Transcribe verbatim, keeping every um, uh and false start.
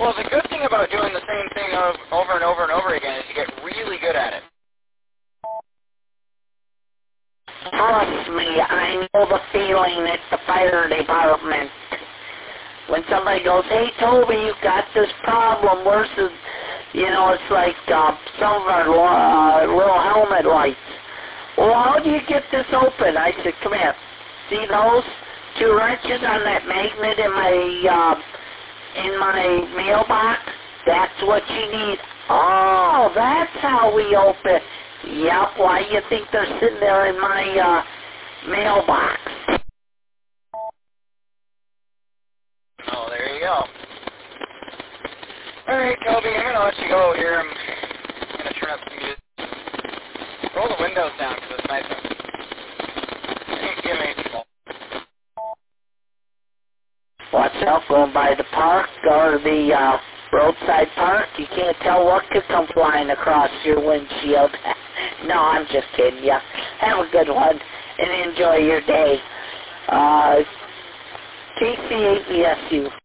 Well, the good thing about doing the same thing o- over and over and over again is you get really good at it. Trust me, I know the feeling at the fire department. When somebody goes, hey, Toby, you got this problem. Where's the, you know, it's like uh, some of our uh, little helmet lights. Well, how do you get this open? I said, come here. See those two wrenches on that magnet in my, uh, in my mailbox? That's what you need. Oh, that's how we open. Yep, why do you think they're sitting there in my uh, mailbox? Oh, there you go. All right, Toby, I'm going to let you go here. I'm going to turn up some music. Roll the windows down because it's nice and give me people. Watch out, going by the park or the uh, roadside park. You can't tell what could come flying across your windshield. No, I'm just kidding you. Have a good one and enjoy your day. Uh, K C eight E S U.